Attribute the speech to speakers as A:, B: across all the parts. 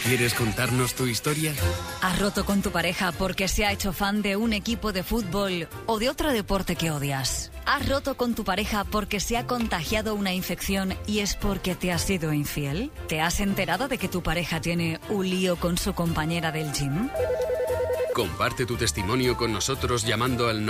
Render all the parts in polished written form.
A: ¿Quieres contarnos tu historia?
B: ¿Has roto con tu pareja porque se ha hecho fan de un equipo de fútbol o de otro deporte que odias? ¿Has roto con tu pareja porque se ha contagiado una infección y es porque te has sido infiel? ¿Te has enterado de que tu pareja tiene un lío con su compañera del gym?
A: Comparte tu testimonio con nosotros llamando al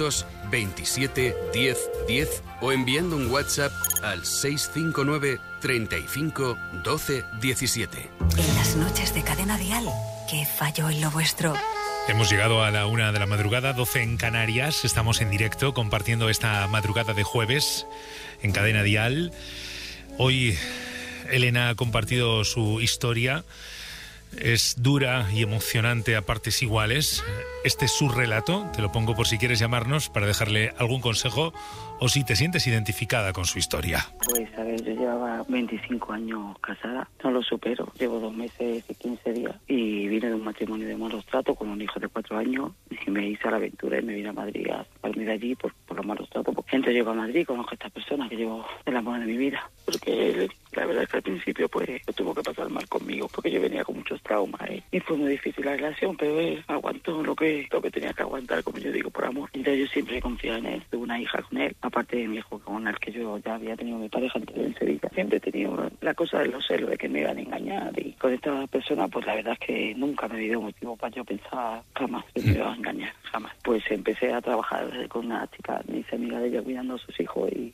A: 927 10 10 o enviando un WhatsApp al 659 35 12 17.
B: En las noches de Cadena Dial, ¿qué falló en lo vuestro?
C: Hemos llegado a la 1 de la madrugada, 12 en Canarias. Estamos en directo compartiendo esta madrugada de jueves en Cadena Dial. Hoy Elena ha compartido su historia. Es dura y emocionante a partes iguales. Este es su relato, te lo pongo por si quieres llamarnos para dejarle algún consejo o si te sientes identificada con su historia.
D: Pues a ver, yo llevaba 25 años casada, no lo supero, llevo 2 meses y 15 días y vine de un matrimonio de malos tratos con un hijo de 4 años y me hice a la aventura y me vine a Madrid a dormir allí por los malos tratos. Entonces llego a Madrid, conozco a esta persona que llevo el amor de mi vida, porque él, la verdad es que al principio pues tuvo que pasar mal conmigo porque yo venía con muchos traumas y fue muy difícil la relación, pero él aguantó lo que tenía que aguantar, como yo digo, por amor. Entonces yo siempre confiaba en él, tuve una hija con él, aparte de mi hijo con el que yo ya había tenido mi pareja anterior en Sevilla. Siempre he tenido la cosa de los celos, de que me iban a engañar y con esta persona pues la verdad es que nunca me dio motivo para yo pensar jamás que me iba a engañar, jamás. Pues empecé a trabajar con una chica, me hice amiga de ella cuidando a sus hijos y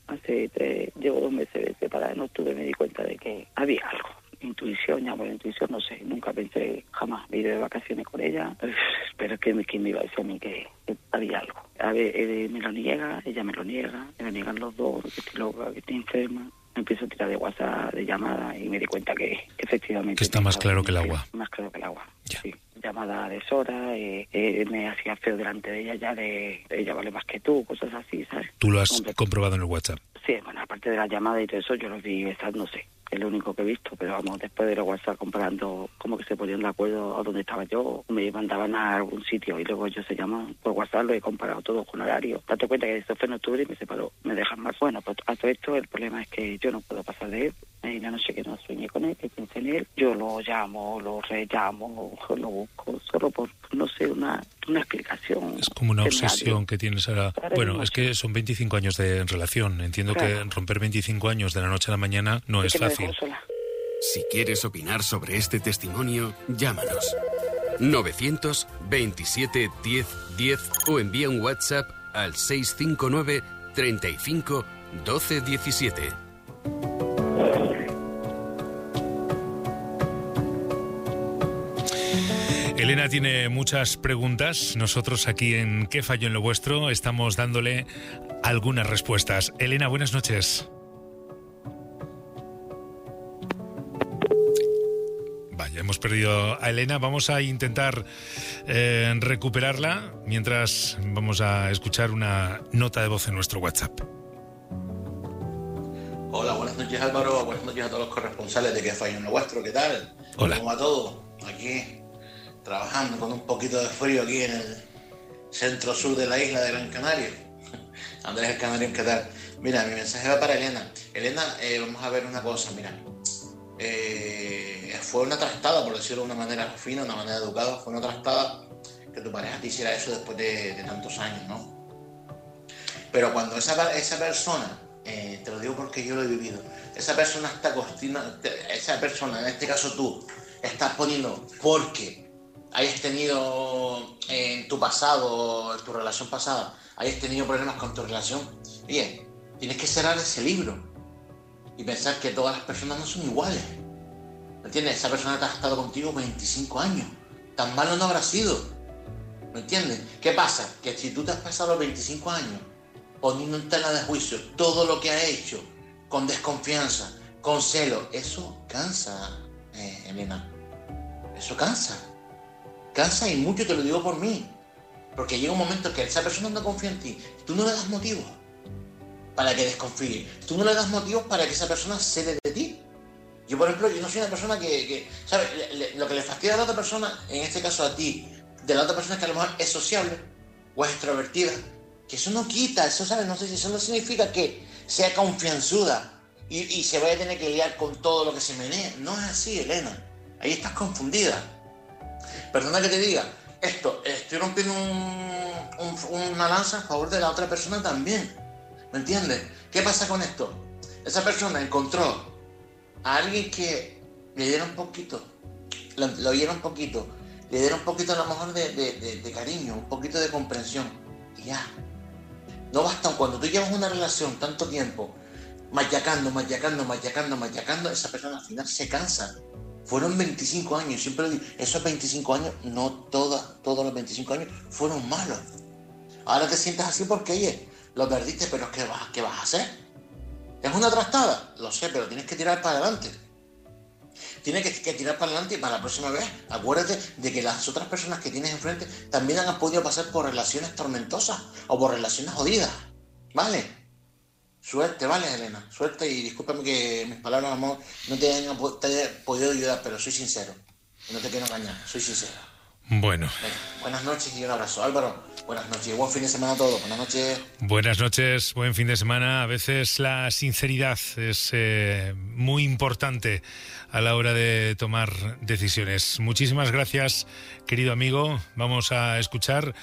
D: llevo 2 meses separada, en octubre me di cuenta de que había algo. Intuición, llamo la intuición, no sé, nunca pensé jamás, me iré de vacaciones con ella, pero ¿quién me iba a decir a mí que había algo? A ver, él me lo niega, ella me lo niegan los dos, que estoy loca, que estoy enferma. Me empiezo a tirar de WhatsApp, de llamadas y me di cuenta que efectivamente...
C: Que está más claro que el agua.
D: Más claro que el agua,
C: ya.
D: Sí. Llamada a deshora, me hacía feo delante de ella, ella vale más que tú, cosas así, ¿sabes?
C: ¿Tú lo has comprobado en el WhatsApp?
D: Sí, bueno, aparte de la llamada y todo eso, yo los vi besándose. Es lo único que he visto, pero vamos, después de los WhatsApp comparando como que se ponían de acuerdo a dónde estaba yo, me mandaban a algún sitio y luego ellos se llaman por WhatsApp, lo he comparado todo con horario. Date cuenta que esto fue en octubre y me separó, me dejan más. Bueno, pues a todo esto el problema es que yo no puedo pasar de él. Y la noche que no sueñe con él, que piense en él, yo lo llamo, lo rellamo, lo busco, solo por, no sé, una explicación.
C: Es como una obsesión que tienes ahora. Bueno, es que son 25 años de relación. Entiendo que romper 25 años de la noche a la mañana no es fácil.
A: Si quieres opinar sobre este testimonio, llámanos. 927 10 10 o envía un WhatsApp al 659 35 12 17.
C: Elena tiene muchas preguntas. Nosotros aquí en ¿Qué falló en lo vuestro? Estamos dándole algunas respuestas. Elena, buenas noches. Vaya, hemos perdido a Elena. Vamos a intentar recuperarla mientras vamos a escuchar una nota de voz en nuestro WhatsApp.
E: Hola, buenas noches Álvaro, buenas noches a todos los corresponsales de ¿Qué falló en lo vuestro? ¿Qué tal?
C: Hola.
E: ¿Cómo va todo? Aquí trabajando con un poquito de frío aquí en el centro-sur de la isla de Gran Canaria. Andrés el Canario, ¿qué tal? Mira, mi mensaje va para Elena. Elena, vamos a ver una cosa, mira. Fue una trastada, por decirlo de una manera fina, una manera educada, fue una trastada que tu pareja te hiciera eso después de tantos años, ¿no? Pero cuando esa persona, te lo digo porque yo lo he vivido, esa persona esa persona, en este caso tú, estás poniendo porque hayas tenido en tu pasado, en tu relación pasada, hayas tenido problemas con tu relación, bien, tienes que cerrar ese libro y pensar que todas las personas no son iguales. ¿Me entiendes? Esa persona te ha estado contigo 25 años. Tan malo no habrá sido. ¿Me entiendes? ¿Qué pasa? Que si tú te has pasado los 25 años poniendo en tela de juicio todo lo que ha hecho, con desconfianza, con celo, eso cansa, Elena. Eso cansa. Cansa y mucho, te lo digo por mí. Porque llega un momento que esa persona no confía en ti. Tú no le das motivos para que desconfíe. Tú no le das motivos para que esa persona cede de ti. Yo, por ejemplo, yo no soy una persona que ¿sabes? Lo que le fastidia a la otra persona, en este caso a ti, de la otra persona es que a lo mejor es sociable o es extrovertida. Que eso no quita, eso, ¿sabes? No sé si eso no significa que sea confianzuda y se vaya a tener que liar con todo lo que se menea. No es así, Elena. Ahí estás confundida. Perdona que te diga, estoy rompiendo una lanza a favor de la otra persona también. ¿Me entiendes? ¿Qué pasa con esto? Esa persona encontró a alguien que le diera un poquito, lo oyera un poquito, le diera un poquito a lo mejor de cariño, un poquito de comprensión. Y ya. No basta, cuando tú llevas una relación tanto tiempo, machacando, esa persona al final se cansa. Fueron 25 años, siempre lo digo, esos 25 años, no todos los 25 años fueron malos. Ahora te sientes así porque, oye, lo perdiste, pero ¿qué vas a hacer? ¿Es una trastada? Lo sé, pero tienes que tirar para adelante. Tienes que tirar para adelante y para la próxima vez, acuérdate de que las otras personas que tienes enfrente también han podido pasar por relaciones tormentosas o por relaciones jodidas, ¿vale? Suerte, ¿vale, Elena? Suerte, y discúlpame que mis palabras, amor, no te hayan podido ayudar, pero soy sincero. No te quiero engañar, soy sincero.
C: Bueno.
E: Venga, buenas noches y un abrazo. Álvaro, buenas noches y buen fin de semana a todos. Buenas noches.
C: Buenas noches, buen fin de semana. A veces la sinceridad es muy importante a la hora de tomar decisiones. Muchísimas gracias, querido amigo. Vamos a escuchar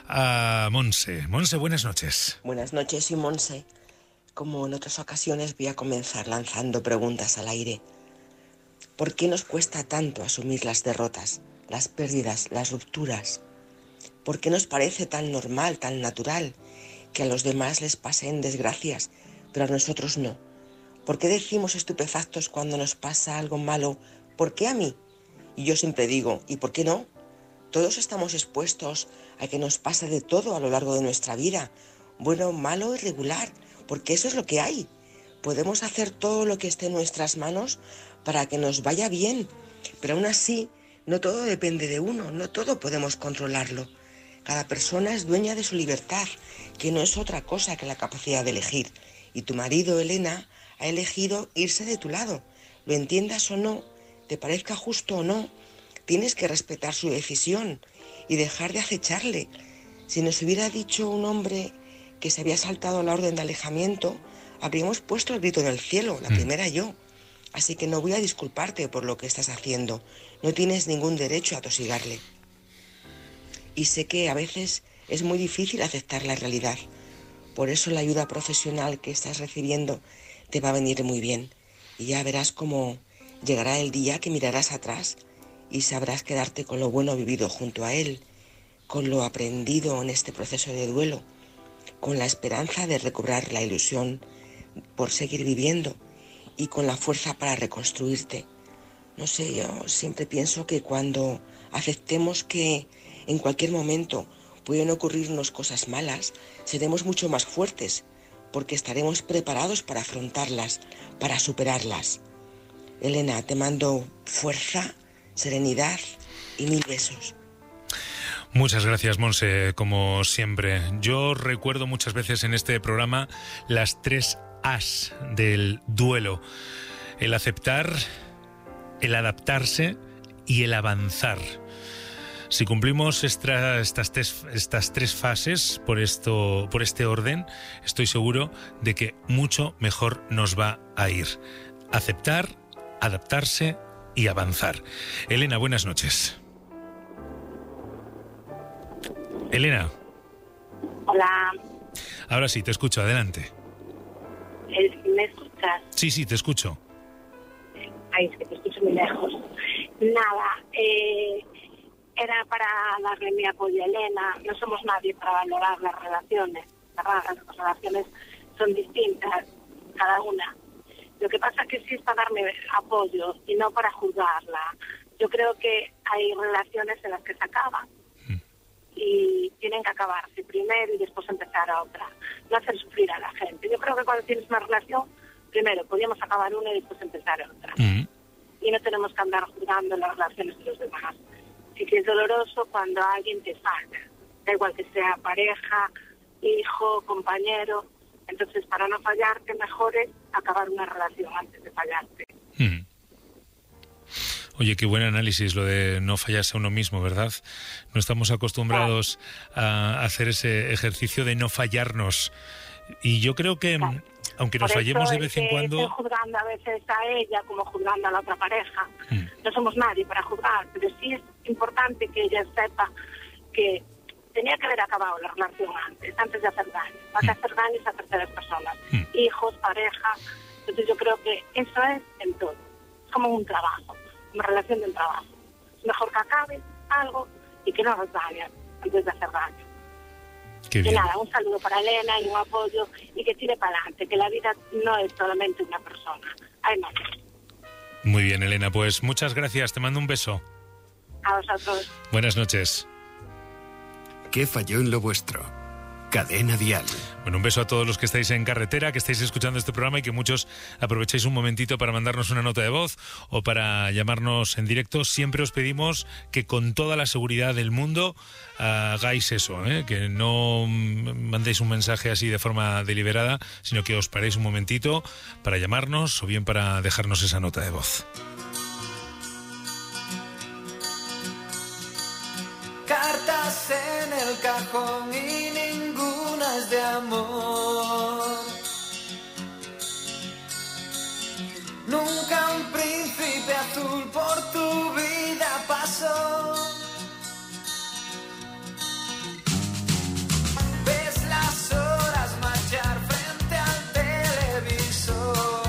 C: a Monse. Monse, buenas noches.
F: Buenas noches, soy Monse. Como en otras ocasiones, voy a comenzar lanzando preguntas al aire. ¿Por qué nos cuesta tanto asumir las derrotas, las pérdidas, las rupturas? ¿Por qué nos parece tan normal, tan natural, que a los demás les pasen desgracias, pero a nosotros no? ¿Por qué decimos estupefactos cuando nos pasa algo malo? ¿Por qué a mí? Y yo siempre digo, ¿y por qué no? Todos estamos expuestos a que nos pase de todo a lo largo de nuestra vida, bueno, malo y regular, porque eso es lo que hay. Podemos hacer todo lo que esté en nuestras manos para que nos vaya bien, pero aún así no todo depende de uno, no todo podemos controlarlo. Cada persona es dueña de su libertad, que no es otra cosa que la capacidad de elegir. Y tu marido, Elena, ha elegido irse de tu lado. Lo entiendas o no, te parezca justo o no, tienes que respetar su decisión y dejar de acecharle. Si nos hubiera dicho un hombre que se había saltado la orden de alejamiento, habríamos puesto el grito en el cielo, la primera yo. Así que no voy a disculparte por lo que estás haciendo. No tienes ningún derecho a tosigarle. Y sé que a veces es muy difícil aceptar la realidad. Por eso la ayuda profesional que estás recibiendo te va a venir muy bien. Y ya verás cómo llegará el día que mirarás atrás y sabrás quedarte con lo bueno vivido junto a él, con lo aprendido en este proceso de duelo, con la esperanza de recobrar la ilusión por seguir viviendo y con la fuerza para reconstruirte. No sé, yo siempre pienso que cuando aceptemos que en cualquier momento pueden ocurrirnos cosas malas, seremos mucho más fuertes, porque estaremos preparados para afrontarlas, para superarlas. Elena, te mando fuerza, serenidad y 1000 besos.
C: Muchas gracias, Monse, como siempre. Yo recuerdo muchas veces en este programa las 3 A's del duelo: el aceptar, el adaptarse y el avanzar. Si cumplimos estas tres fases por este orden, estoy seguro de que mucho mejor nos va a ir. Aceptar, adaptarse y avanzar. Elena, buenas noches. Elena.
G: Hola.
C: Ahora sí, te escucho, adelante.
G: ¿Me escuchas?
C: Sí, te escucho.
G: Ay, es que te escucho muy lejos. Nada, era para darle mi apoyo a Elena. No somos nadie para valorar las relaciones. Las relaciones son distintas, cada una. Lo que pasa es que sí es para darme apoyo y no para juzgarla. Yo creo que hay relaciones en las que se acaban. Y tienen que acabarse primero y después empezar a otra. No hacer sufrir a la gente. Yo creo que cuando tienes una relación, primero podríamos acabar una y después empezar otra. Y no tenemos que andar juzgando las relaciones de los demás. Sí que es doloroso cuando alguien te falla. Da igual que sea pareja, hijo, compañero. Entonces, para no fallarte, mejor es acabar una relación antes de fallarte.
C: Oye, qué buen análisis lo de no fallarse a uno mismo, ¿verdad? No estamos acostumbrados a hacer ese ejercicio de no fallarnos. Y yo creo que aunque nos fallemos de vez en cuando...
G: Estoy juzgando a veces a ella como juzgando a la otra pareja. No somos nadie para juzgar, pero sí es importante que ella sepa que tenía que haber acabado la relación antes de hacer daño. Para que hacer daño es a terceras personas, hijos, pareja. Entonces yo creo que eso es en todo. Es como un trabajo, una relación de un trabajo. Es mejor que acabe algo y que no nos dañe antes de hacer daño.
C: Qué bien.
G: Y nada, un saludo para Elena y un apoyo y que tire para adelante, que la vida no es solamente una persona, hay más.
C: Muy bien, Elena, pues muchas gracias, te mando un beso.
G: A vosotros.
C: Buenas noches.
A: ¿Qué falló en lo vuestro? Cadena Dial.
C: Bueno, un beso a todos los que estáis en carretera, que estáis escuchando este programa y que muchos aprovechéis un momentito para mandarnos una nota de voz o para llamarnos en directo. Siempre os pedimos que con toda la seguridad del mundo hagáis eso, que no mandéis un mensaje así de forma deliberada, sino que os paréis un momentito para llamarnos o bien para dejarnos esa nota de voz.
H: Cartas en el cajón y ninguna es de amor. Nunca un príncipe azul por tu vida pasó. Ves las horas marchar frente al televisor.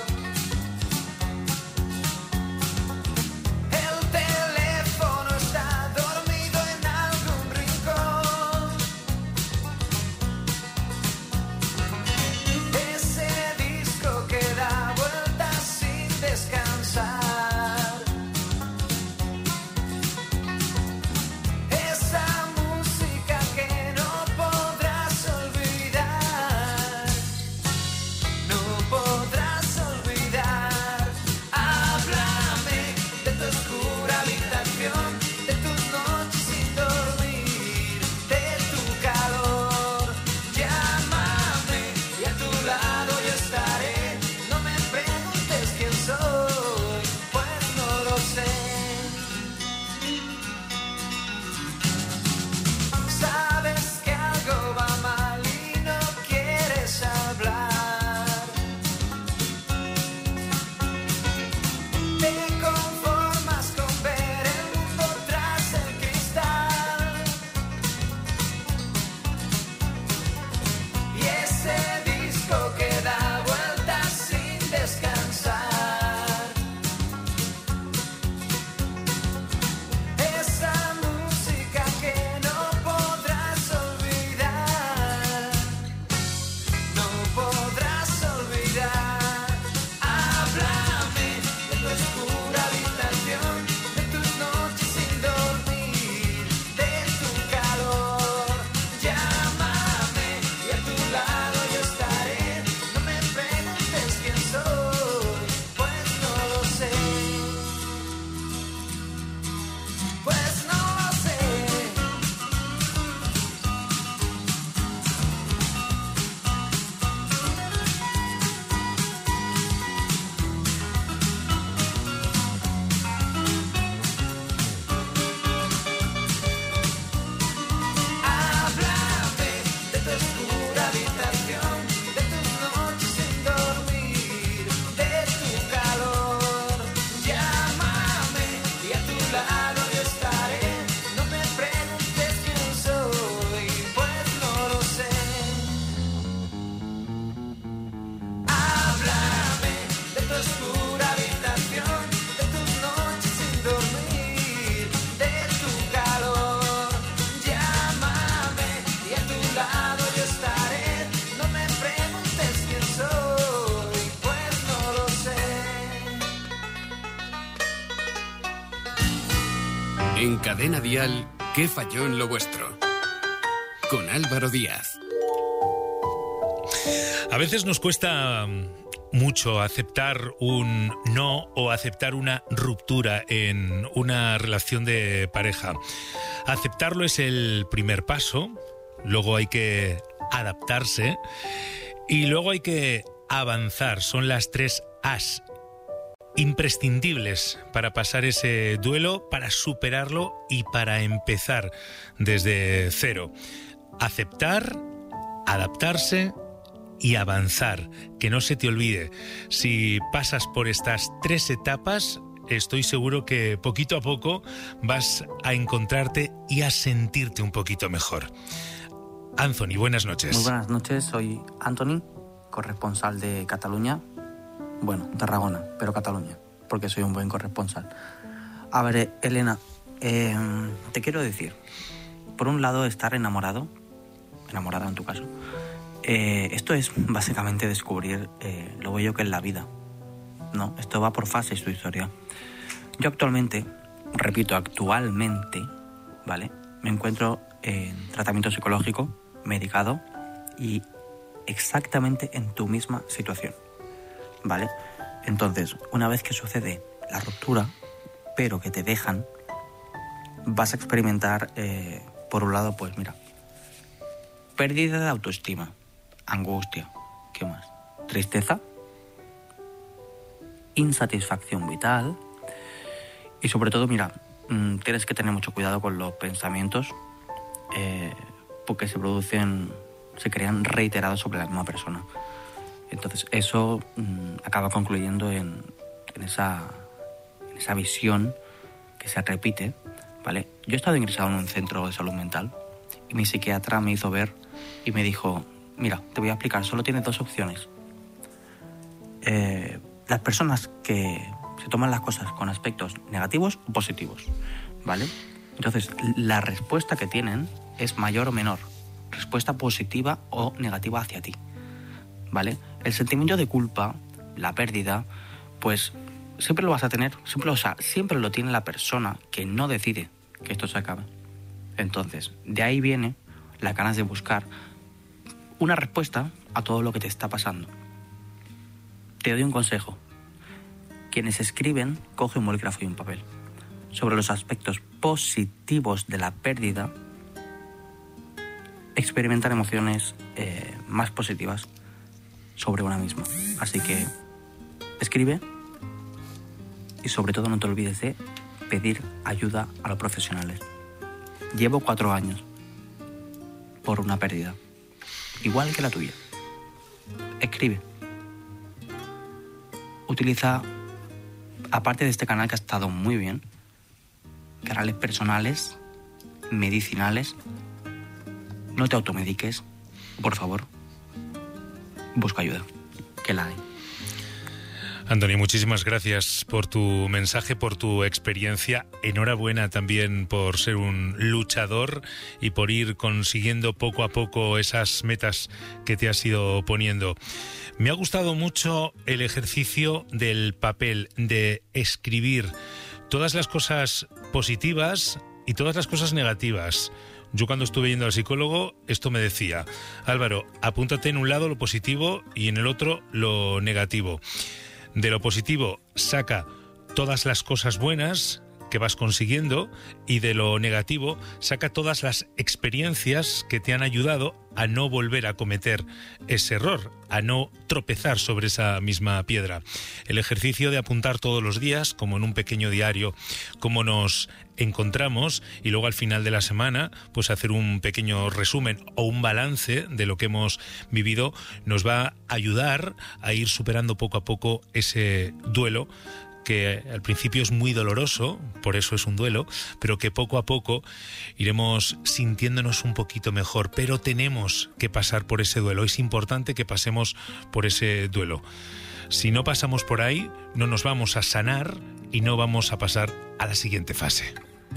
A: En Cadena Dial, ¿qué falló en lo vuestro? Con Álvaro Díaz.
C: A veces nos cuesta mucho aceptar un no o aceptar una ruptura en una relación de pareja. Aceptarlo es el primer paso, luego hay que adaptarse y luego hay que avanzar. Son las 3 As imprescindibles para pasar ese duelo, para superarlo y para empezar desde cero. Aceptar, adaptarse y avanzar. Que no se te olvide, si pasas por estas 3 etapas, estoy seguro que poquito a poco vas a encontrarte y a sentirte un poquito mejor. Anthony, buenas noches.
I: Muy buenas noches, soy Anthony, corresponsal de Cataluña. Bueno, Tarragona, pero Cataluña, porque soy un buen corresponsal. A ver, Elena, te quiero decir, por un lado, estar enamorada en tu caso, esto es básicamente descubrir lo bello que es la vida. No, esto va por fases, tu historia. Yo actualmente, ¿vale? Me encuentro en tratamiento psicológico, medicado y exactamente en tu misma situación, ¿vale? Entonces, una vez que sucede la ruptura, pero que te dejan, vas a experimentar, por un lado, pues mira, pérdida de autoestima, angustia, ¿qué más? Tristeza, insatisfacción vital y sobre todo, mira, tienes que tener mucho cuidado con los pensamientos porque se crean reiterados sobre la misma persona. Entonces eso acaba concluyendo en esa visión que se repite, ¿vale? Yo he estado ingresado en un centro de salud mental y mi psiquiatra me hizo ver y me dijo, mira, te voy a explicar, solo tienes 2 opciones. Las personas que se toman las cosas con aspectos negativos o positivos, ¿vale? Entonces, la respuesta que tienen es mayor o menor, respuesta positiva o negativa hacia ti, ¿vale? El sentimiento de culpa, la pérdida, pues siempre lo vas a tener, siempre lo tiene la persona que no decide que esto se acabe. Entonces, de ahí viene las ganas de buscar una respuesta a todo lo que te está pasando. Te doy un consejo. Quienes escriben, coge un bolígrafo y un papel. Sobre los aspectos positivos de la pérdida, experimentar emociones más positivas sobre una misma. Así que escribe y sobre todo no te olvides de pedir ayuda a los profesionales. Llevo 4 años por una pérdida, igual que la tuya. Escribe. Utiliza, aparte de este canal que ha estado muy bien, canales personales, medicinales. No te automediques, por favor. Busca ayuda, que la hay.
C: Anthony, muchísimas gracias por tu mensaje, por tu experiencia. Enhorabuena también por ser un luchador y por ir consiguiendo poco a poco esas metas que te has ido poniendo. Me ha gustado mucho el ejercicio del papel, de escribir todas las cosas positivas y todas las cosas negativas. Yo cuando estuve yendo al psicólogo, esto me decía, Álvaro, apúntate en un lado lo positivo y en el otro lo negativo. De lo positivo, saca todas las cosas buenas que vas consiguiendo y de lo negativo, saca todas las experiencias que te han ayudado a no volver a cometer ese error, a no tropezar sobre esa misma piedra. El ejercicio de apuntar todos los días, como en un pequeño diario, cómo nos encontramos y luego al final de la semana, pues hacer un pequeño resumen o un balance de lo que hemos vivido, nos va a ayudar a ir superando poco a poco ese duelo que al principio es muy doloroso, por eso es un duelo, pero que poco a poco iremos sintiéndonos un poquito mejor, pero tenemos que pasar por ese duelo, es importante que pasemos por ese duelo. Si no pasamos por ahí, no nos vamos a sanar y no vamos a pasar a la siguiente fase.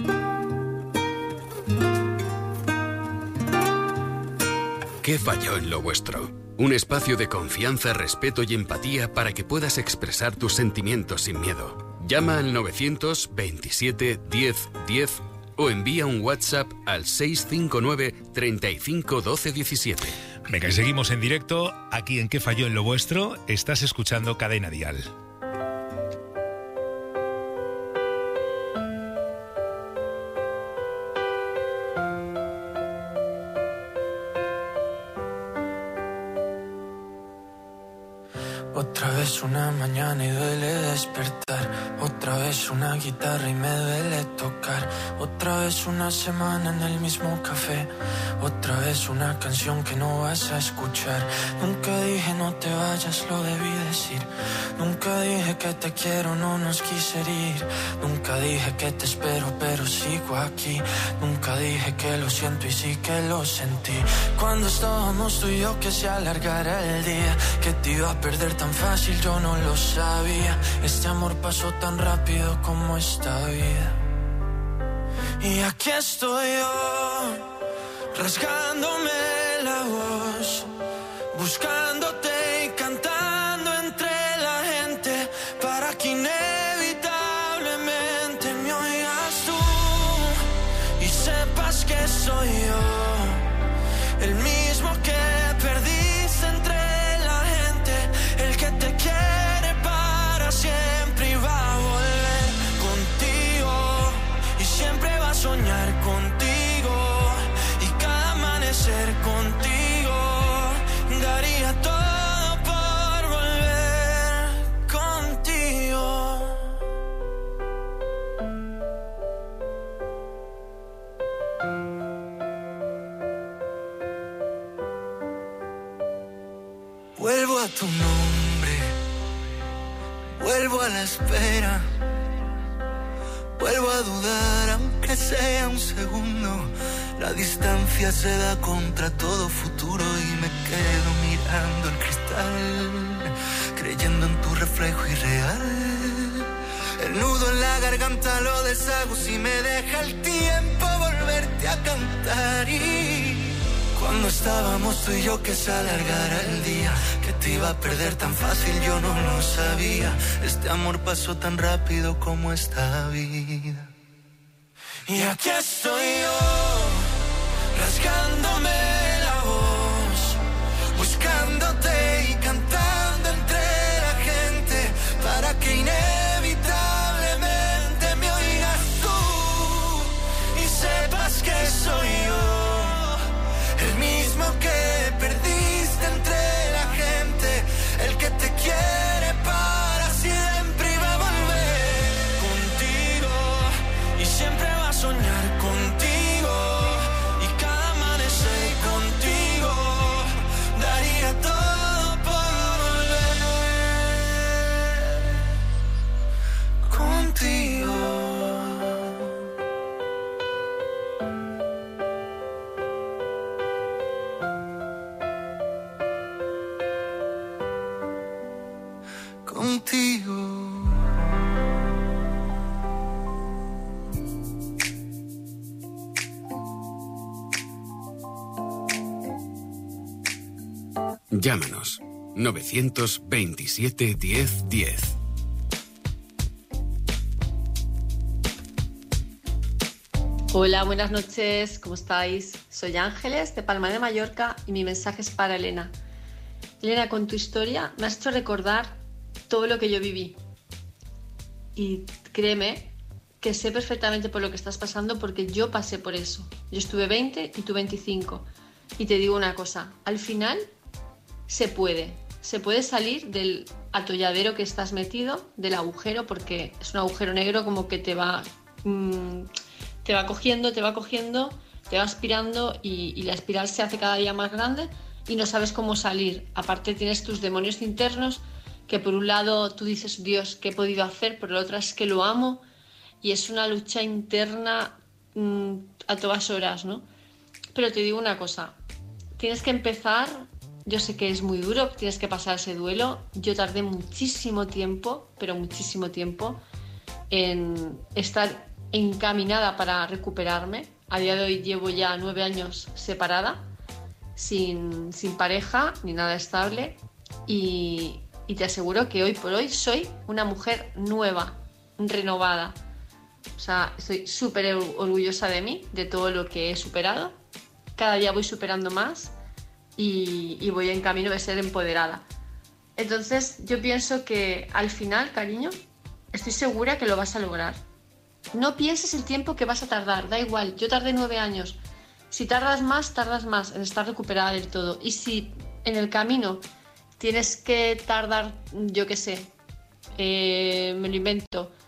A: ¿Qué falló en lo vuestro? Un espacio de confianza, respeto y empatía para que puedas expresar tus sentimientos sin miedo. Llama al 927 10 10 o envía un WhatsApp al 659 35 12 17.
C: Venga, y seguimos en directo aquí en ¿Qué falló en lo vuestro? Estás escuchando Cadena Dial.
H: Otra vez una mañana y duele despertar. Otra
J: Otra vez una guitarra y me duele tocar. Otra vez una semana en el mismo café. Otra vez una canción que no vas a escuchar. Nunca dije no te vayas, lo debí decir. Nunca dije que te quiero, no nos quise herir. Nunca dije que te espero, pero sigo aquí. Nunca dije que lo siento y sí que lo sentí. Cuando estábamos tú y yo que se alargara el día, que te iba a perder tan fácil, yo no lo sabía. Este amor pasó tan rápido como esta vida. Y aquí estoy yo, rasgándome la voz, buscándote y cantando entre la gente, para que inevitablemente me oigas tú y sepas que soy yo, el mismo que perdiste entre la gente, el que te quiere para siempre y va a volver contigo y siempre va a soñar contigo y cada amanecer contigo daría todo por volver contigo. Vuelvo a tu nombre, vuelvo a la espera, vuelvo a dudar aunque sea un segundo. La distancia se da contra todo futuro y me quedo mirando el cristal, creyendo en tu reflejo irreal. El nudo en la garganta lo deshago si me deja el tiempo volverte a cantar. Y cuando estábamos tú y yo que se alargara el día, que te iba a perder tan fácil, yo no lo sabía. Este amor pasó tan rápido como esta vida. Y aquí estoy yo, rasgándome la voz, buscándote y cantando entre la gente, para que inevitablemente me oigas tú y sepas que soy yo, el mismo que perdiste entre la gente, el que te quiere para siempre y va a volver contigo y siempre va a soñar contigo y cada amanecer contigo daría todo por volver contigo. Contigo.
A: Llámanos 927 10 10.
K: Hola, buenas noches, ¿cómo estáis? Soy Ángeles de Palma de Mallorca y mi mensaje es para Elena. Elena, con tu historia me has hecho recordar todo lo que yo viví. Y créeme que sé perfectamente por lo que estás pasando porque yo pasé por eso. Yo estuve 20 y tú 25. Y te digo una cosa, al final se puede salir del atolladero que estás metido, del agujero, porque es un agujero negro como que te va cogiendo, te va aspirando y la espiral se hace cada día más grande y no sabes cómo salir. Aparte tienes tus demonios internos que por un lado tú dices, Dios, ¿qué he podido hacer? Por el otro es que lo amo y es una lucha interna a todas horas, ¿no? Pero te digo una cosa, tienes que empezar, yo sé que es muy duro, tienes que pasar ese duelo. Yo tardé muchísimo tiempo, pero muchísimo tiempo en estar encaminada para recuperarme. A día de hoy llevo ya 9 años separada, sin pareja ni nada estable y te aseguro que hoy por hoy soy una mujer nueva, renovada. O sea, estoy súper orgullosa de mí, de todo lo que he superado. Cada día voy superando más y voy en camino de ser empoderada. Entonces yo pienso que al final, cariño, estoy segura que lo vas a lograr. No pienses el tiempo que vas a tardar, da igual, yo tardé 9 años. Si tardas más en estar recuperada del todo. Y si en el camino tienes que tardar, yo qué sé, me lo invento,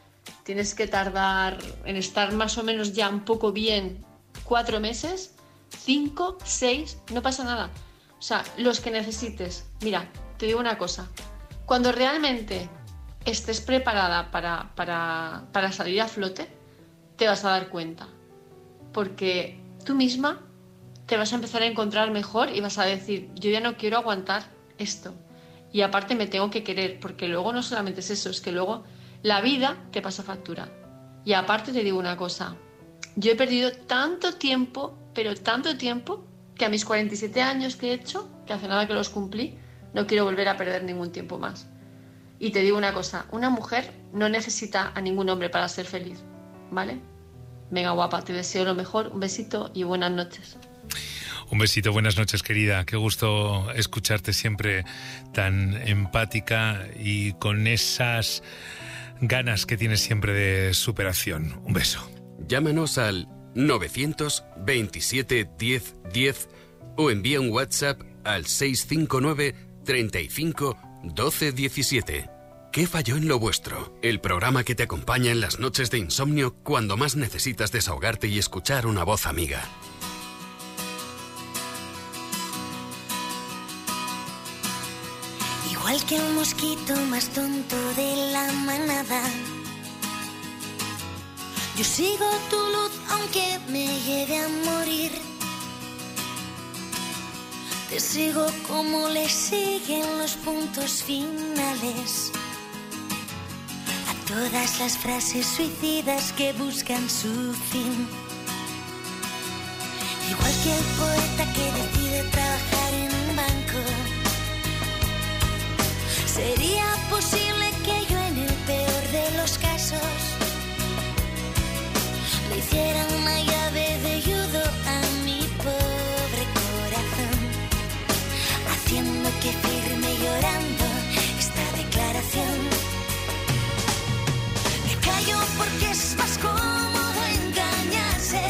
K: tienes que tardar en estar más o menos ya un poco bien 4 meses, 5, 6, no pasa nada. O sea, los que necesites. Mira, te digo una cosa. Cuando realmente estés preparada para salir a flote, te vas a dar cuenta. Porque tú misma te vas a empezar a encontrar mejor y vas a decir, yo ya no quiero aguantar esto. Y aparte me tengo que querer, porque luego no solamente es eso, es que luego la vida te pasa factura. Y aparte te digo una cosa, yo he perdido tanto tiempo, pero tanto tiempo, que a mis 47 años que he hecho, que hace nada que los cumplí, no quiero volver a perder ningún tiempo más. Y te digo una cosa, una mujer no necesita a ningún hombre para ser feliz, ¿vale? Venga, guapa, te deseo lo mejor, un besito y buenas noches.
C: Un besito, buenas noches, querida. Qué gusto escucharte siempre tan empática y con esas ganas que tienes siempre de superación. Un beso.
A: Llámanos al 927 10 10 o envía un WhatsApp al 659 35 12 17. ¿Qué falló en lo vuestro? El programa que te acompaña en las noches de insomnio cuando más necesitas desahogarte y escuchar una voz amiga.
L: Igual que el mosquito más tonto de la manada, yo sigo tu luz aunque me lleve a morir. Te sigo como le siguen los puntos finales a todas las frases suicidas que buscan su fin. Igual que el poeta que decide trabajar en un banco, ¿sería posible que yo en el peor de los casos le hiciera una llave de judo a mi pobre corazón, haciendo que firme llorando esta declaración? Me callo porque es más cómodo engañarse.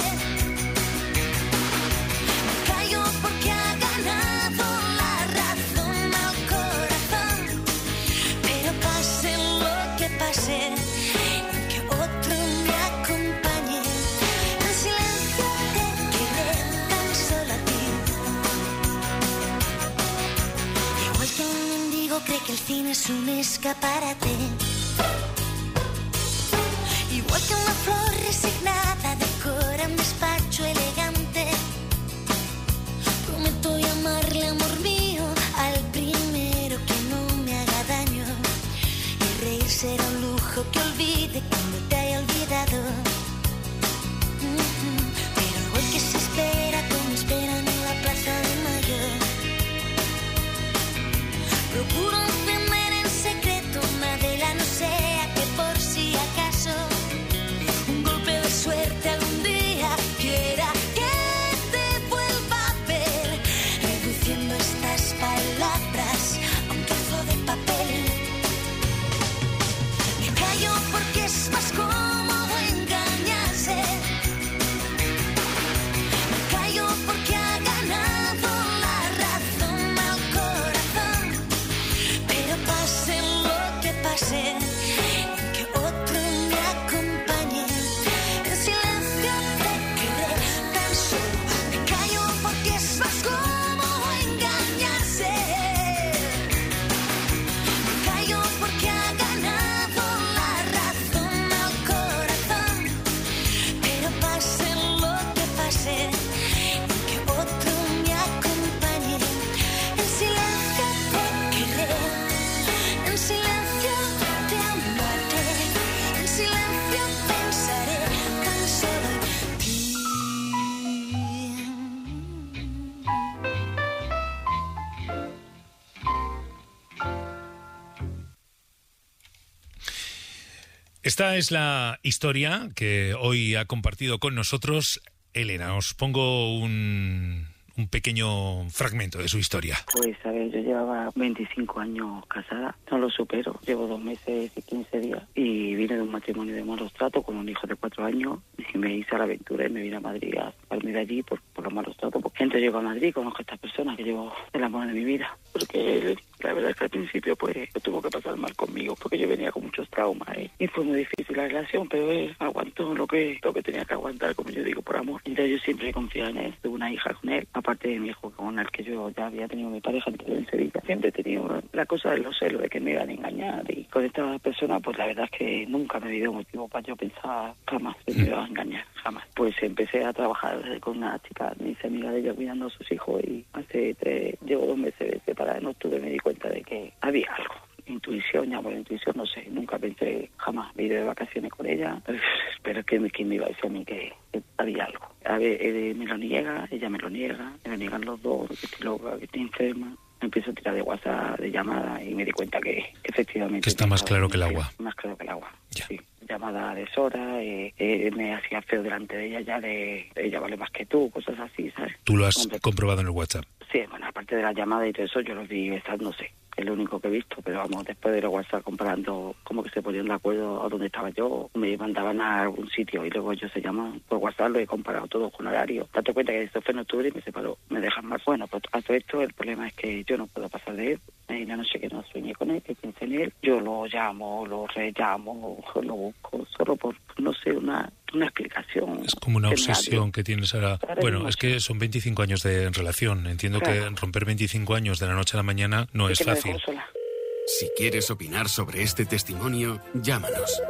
L: Me callo porque ha ganado la razón al corazón. Pero pase lo que pase, que otro me acompañe. En silencio te quedé tan solo a ti. Igual que un mendigo cree que el cine es un escaparate, igual que una flor resignada decora un despacho elegante, prometo llamarle amor mío al primero que no me haga daño, y reír será un lujo que olvide cuando te haya olvidado. Pero igual que se espera como esperan en la Plaza de Mayo, procuro encender en secreto una vela, no sea que por si acaso un golpe de suerte algún día quiera que te vuelva a ver, reduciendo estas palabras a un trozo de papel. Me callo porque es más cómodo engañarse. Me callo porque ha ganado la razón al corazón. Pero pase lo que pase, que otro me acompañe. En silencio te quedé tan solo. Me callo porque es más cómodo engañarse. Me callo porque ha ganado la razón al corazón. Pero pase lo que pase, que otro me acompañe. En silencio te quedé, en silencio te amaré, en silencio pensaré tan solo en ti.
C: Esta es la historia que hoy ha compartido con nosotros Elena. Os pongo un pequeño fragmento de su historia.
D: Pues a ver, yo llevaba 25 años casada, no lo supero, llevo 2 meses y 15 días y vine de un matrimonio de malos tratos con un hijo de 4 años Y me hice a la aventura y me vine a Madrid a sacarme de allí por los malos tratos. Porque entonces llego a Madrid, conozco a esta persona que llevo el amor de mi vida. Porque él, la verdad es que al principio pues tuvo que pasar mal conmigo porque yo venía con muchos traumas y fue muy difícil la relación, pero él aguantó lo que tenía que aguantar, como yo digo, por amor. Entonces yo siempre confiaba en él, tuve una hija con él, aparte de mi hijo con el que yo ya había tenido mi pareja en Sevilla. Siempre he tenido la cosa de los celos, de que me iban a engañar, y con esta persona pues la verdad es que nunca me dio motivo para yo pensar jamás que me iba a engañar, jamás. Pues empecé a trabajar con una chica, me hice amiga de ella cuidando a sus hijos y llevo 2 meses separada, en octubre me di cuenta de que había algo. Intuición, llamo la intuición, no sé, nunca pensé jamás. Me he ido de vacaciones con ella, pero que me iba a decir a mí que había algo. A ver, él me lo niega, ella me lo niegan los dos, que estoy loca, que estoy enferma. Me empiezo a tirar de WhatsApp, de llamadas, y me di cuenta que efectivamente...
C: Que está más claro que el agua.
D: Más claro que el agua, sí. Llamada a deshora, me hacía feo delante de ella, ella vale más que tú, cosas así, ¿sabes?
C: ¿Tú lo has comprobado en el WhatsApp?
D: Sí, bueno, aparte de la llamada y todo eso, yo lo vi, no sé, es lo único que he visto, pero vamos, después de los WhatsApp comparando, como que se ponían de acuerdo a dónde estaba yo, me mandaban a algún sitio y luego ellos se llaman por WhatsApp, lo he comparado todo con horario. Date cuenta que esto fue en octubre y me separó, me dejan mal. Bueno, pues a todo esto el problema es que yo no puedo pasar de él. La noche que no sueñe con él, que piense en él, yo lo llamo, lo rellamo, lo busco, solo por, no sé, una explicación.
C: Es como una obsesión que tienes ahora. Bueno, es que son 25 años de relación. Entiendo que romper 25 años de la noche a la mañana no es fácil.
A: Si quieres opinar sobre este testimonio, llámanos.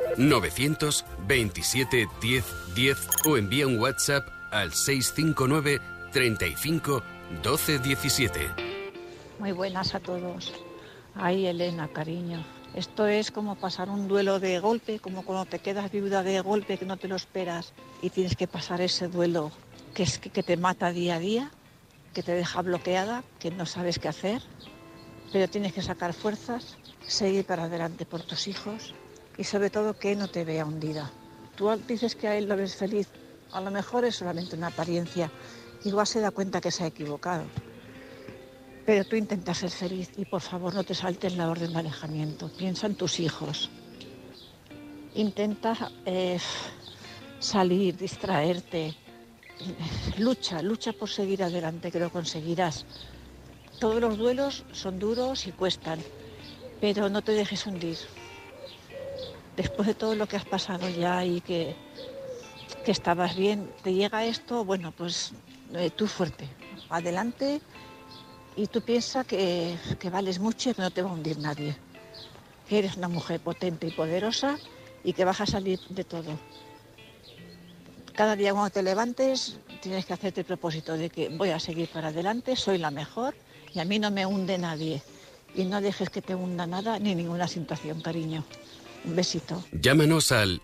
A: 927 10 10 o envía un WhatsApp al 659 35 12 17.
M: Muy buenas a todos. Ay, Elena, cariño. Esto es como pasar un duelo de golpe, como cuando te quedas viuda de golpe que no te lo esperas y tienes que pasar ese duelo que te mata día a día, que te deja bloqueada, que no sabes qué hacer, pero tienes que sacar fuerzas, seguir para adelante por tus hijos y sobre todo que no te vea hundida. Tú dices que a él lo ves feliz, a lo mejor es solamente una apariencia, igual se da cuenta que se ha equivocado. Pero tú intentas ser feliz y por favor no te saltes la orden de alejamiento. Piensa en tus hijos. Intenta salir, distraerte. Lucha por seguir adelante, que lo conseguirás. Todos los duelos son duros y cuestan, pero no te dejes hundir. Después de todo lo que has pasado ya y que estabas bien, te llega esto, bueno, pues tú fuerte, adelante. Y tú piensas que vales mucho y que no te va a hundir nadie. Que eres una mujer potente y poderosa y que vas a salir de todo. Cada día cuando te levantes tienes que hacerte el propósito de que voy a seguir para adelante, soy la mejor y a mí no me hunde nadie. Y no dejes que te hunda nada ni ninguna situación, cariño. Un besito.
A: Llámanos al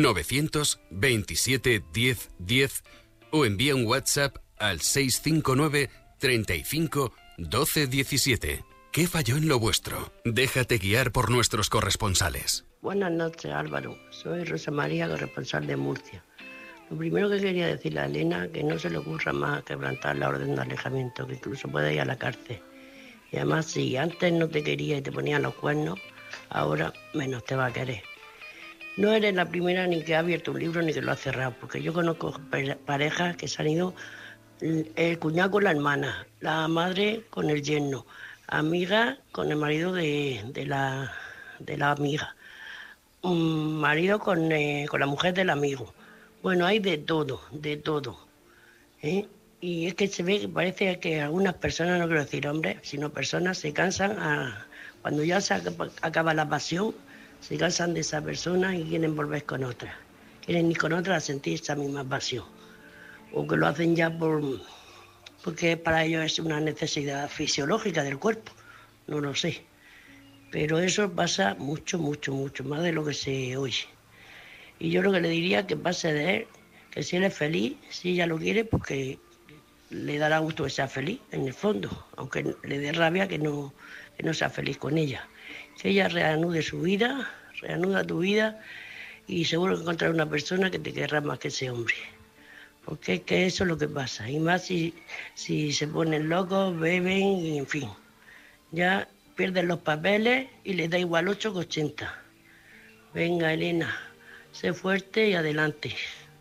A: 927 10 10 o envía un WhatsApp al 659 35 12 17. ¿Qué falló en lo vuestro? Déjate guiar por nuestros corresponsales.
N: Buenas noches, Álvaro. Soy Rosa María, corresponsal de Murcia. Lo primero que quería decirle a Elena, que no se le ocurra más quebrantar la orden de alejamiento, que incluso puede ir a la cárcel. Y además, si antes no te quería y te ponía los cuernos, ahora menos te va a querer. No eres la primera ni que ha abierto un libro ni que lo ha cerrado, porque yo conozco parejas que se han ido, el cuñado con la hermana, la madre con el yerno, amiga con el marido de la amiga, un marido con la mujer del amigo. Bueno, hay de todo, ¿eh? Y es que se ve que parece que algunas personas, no quiero decir hombres, sino personas se cansan, cuando ya se acaba la pasión, se cansan de esa persona y quieren volver con otra. Quieren ir con otra a sentir esa misma pasión. O que lo hacen ya porque para ellos es una necesidad fisiológica del cuerpo, no lo sé. Pero eso pasa mucho más de lo que se oye. Y yo lo que le diría que pase de él, que si él es feliz, si ella lo quiere, porque le dará gusto que sea feliz, en el fondo, aunque le dé rabia que no sea feliz con ella. Que ella reanude su vida, reanuda tu vida, y seguro que encontrará una persona que te querrá más que ese hombre. Porque es que eso es lo que pasa, y más si se ponen locos, beben y en fin. Ya pierden los papeles y les da igual 8 que 80. Venga, Elena, sé fuerte y adelante.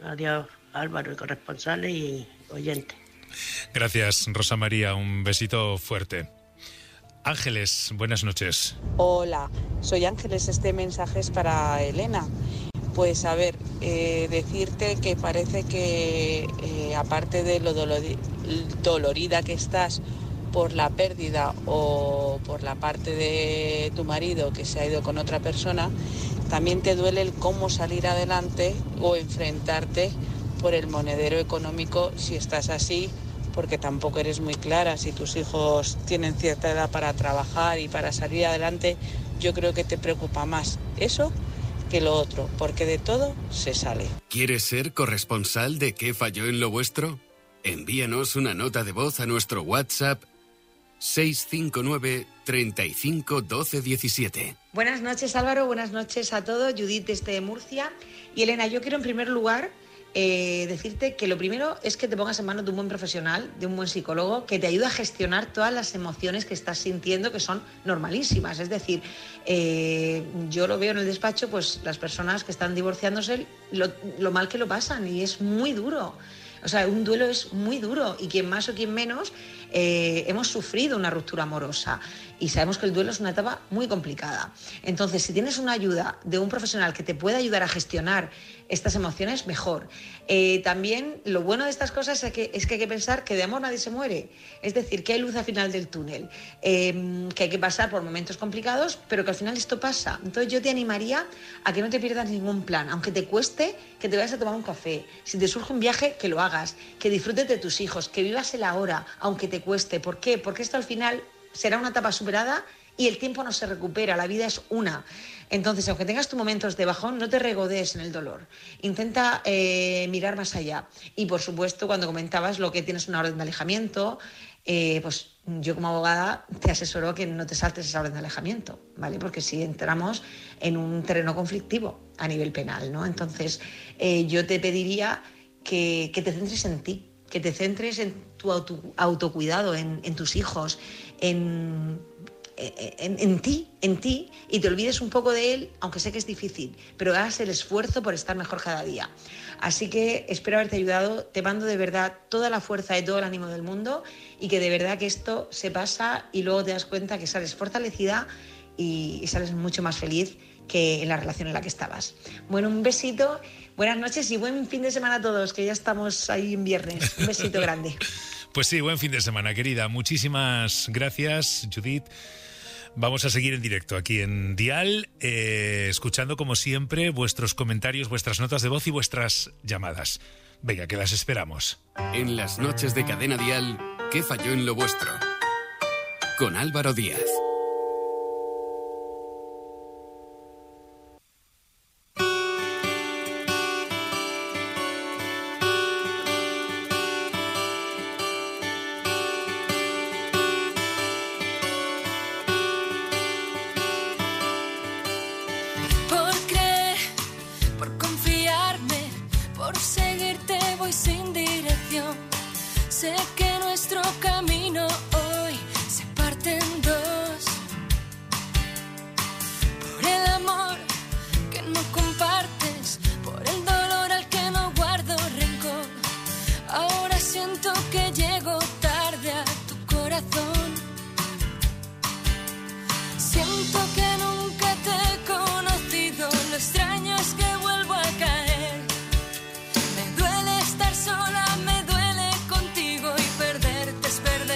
N: Adiós, Álvaro, y corresponsales y oyentes.
C: Gracias, Rosa María. Un besito fuerte. Ángeles, buenas noches.
O: Hola, soy Ángeles. Este mensaje es para Elena. Pues a ver, decirte que parece que aparte de lo dolorida que estás por la pérdida o por la parte de tu marido que se ha ido con otra persona, también te duele el cómo salir adelante o enfrentarte por el monedero económico si estás así, porque tampoco eres muy clara. Si tus hijos tienen cierta edad para trabajar y para salir adelante, yo creo que te preocupa más eso que lo otro, porque de todo se sale.
A: ¿Quieres ser corresponsal de ¿Qué falló en lo vuestro? Envíanos una nota de voz a nuestro WhatsApp 659 35 12 17.
P: Buenas noches, Álvaro, buenas noches a todos. Judith desde Murcia. Y Elena, yo quiero en primer lugar decirte que lo primero es que te pongas en manos de un buen profesional, de un buen psicólogo, que te ayude a gestionar todas las emociones que estás sintiendo, que son normalísimas. Es decir, yo lo veo en el despacho, pues las personas que están divorciándose, lo mal que lo pasan, y es muy duro. O sea, un duelo es muy duro, y quien más o quien menos hemos sufrido una ruptura amorosa y sabemos que el duelo es una etapa muy complicada. Entonces, si tienes una ayuda de un profesional que te pueda ayudar a gestionar estas emociones, mejor. También lo bueno de estas cosas es que hay que pensar que de amor nadie se muere. Es decir, que hay luz al final del túnel, que hay que pasar por momentos complicados, pero que al final esto pasa. Entonces yo te animaría a que no te pierdas ningún plan, aunque te cueste, que te vayas a tomar un café. Si te surge un viaje, que lo hagas, que disfrutes de tus hijos, que vivas el ahora, aunque te cueste. ¿Por qué? Porque esto al final será una etapa superada y el tiempo no se recupera, la vida es una. Entonces, aunque tengas tus momentos de bajón, no te regodees en el dolor. Intenta mirar más allá. Y, por supuesto, cuando comentabas lo que tienes una orden de alejamiento, pues yo como abogada te asesoro que no te saltes esa orden de alejamiento, ¿vale? Porque si entramos en un terreno conflictivo a nivel penal, ¿no? Entonces, yo te pediría que te centres en ti, que te centres en tu autocuidado, en tus hijos, en ti, y te olvides un poco de él, aunque sé que es difícil, pero hagas el esfuerzo por estar mejor cada día. Así que espero haberte ayudado, te mando de verdad toda la fuerza y todo el ánimo del mundo, y que de verdad que esto se pasa y luego te das cuenta que sales fortalecida y sales mucho más feliz que en la relación en la que estabas. Bueno, un besito, buenas noches y buen fin de semana a todos, que ya estamos ahí en viernes. Un besito grande.
C: Pues sí, buen fin de semana, querida. Muchísimas gracias, Judith. Vamos a seguir en directo aquí en Dial, escuchando como siempre vuestros comentarios, vuestras notas de voz y vuestras llamadas. Venga, que las esperamos.
A: En las noches de Cadena Dial, ¿Qué falló en lo vuestro? Con Álvaro Díaz.
L: Sé que nuestro camino hoy se parte en dos. Por el amor que no compartes, por el dolor al que no guardo rencor. Ahora siento que llego tarde a tu corazón. Siento que nunca te he conocido, lo extraño es que vuelvo a caer. Me duele estar sola, me duele contigo y perderte es perder.